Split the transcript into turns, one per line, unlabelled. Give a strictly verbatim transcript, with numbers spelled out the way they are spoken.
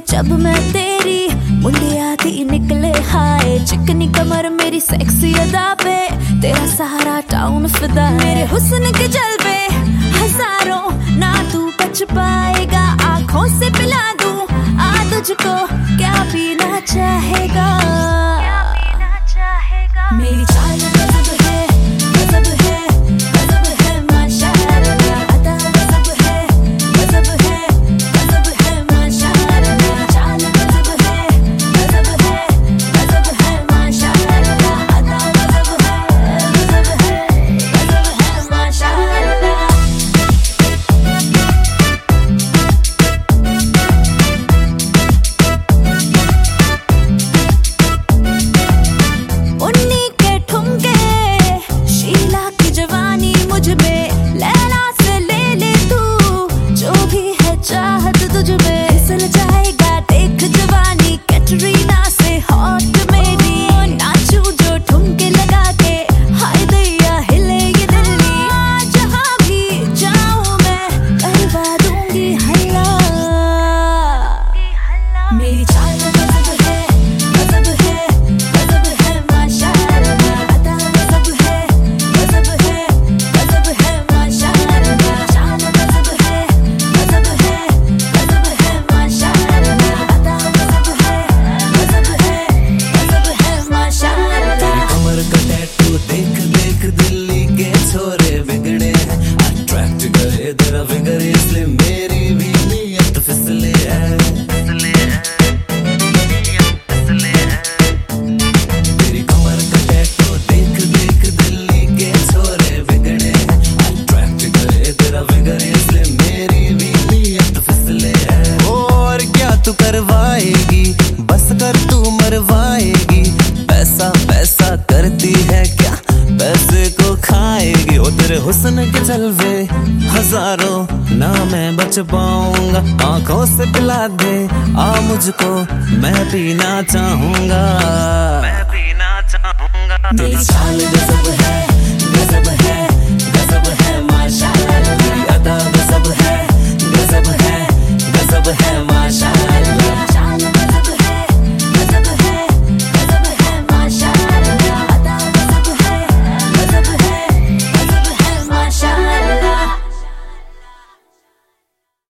जब मैं तेरी मुंडियाती निकले हाय, चिकनी कमर मेरी सेक्सी अदा पे, तेरा सहारा टाउन फिदा, मेरे हुस्न के जलवे हजारों, ना तू बच पाएगा, आंखों से पिला दूं आ तुझको, क्या पीना चाहेगा, क्या पीना चाहेगा। मेरी चाल गजब है, गजब है, गजब है माशाअल्लाह, अदा गजब है, गजब है, गजब है माशाअल्लाह, चाल गजब है, गजब है, गजब है माशाअल्लाह, अदा गजब है, गजब है, गजब है माशाअल्लाह। उन्नी के ठुमके शीला की जवानी मुझ में, लैला से ले ले तू जो भी है चाहत तुझ में, फिसल जाएगा देख जवानी कैटरीना से हॉट मेरी, नाचू जो ठुमके लगा के, हाय दैया हिले ये दिल्ली, जहाँ भी जाऊँ मैं करवा दूंगी हल्ला, मेरी चाल गजब है, गजब है, गजब है माशाअल्लाह, अदा गजब है, गजब है, गजब है माशाअल्लाह, चाल गजब है, गजब है, गजब है माशाअल्लाह, अदा गजब है, गजब है, गजब है माशाअल्लाह।
कमर का टैटू देख देख दिल्ली के छोरे बिगड़े हैं, अट्रैक्ट करे तेरा फिगर इसलिए मेरी भी नीयत फिसले है, फिसले है, नीयत फिसले है। तेरी कमर का टैटू देख देख दिल्ली के छोरे बिगड़े हैं, अट्रैक्ट करे तेरा फिगर इसलिए मेरी भी नीयत फिसले है। और क्या तू करवाएगी, बस कर तू मरवाएगी, पैसा पैसा करती है क्या, पैसे को खाएगी। ओ तेरे हुस्न के जलवे हजारों, ना मैं बच पाऊंगा, आंखों से पिला दे आ मुझको, मैं पीना चाहूंगा, मैं पीना चाहूंगा।
मेरी चाल गजब है,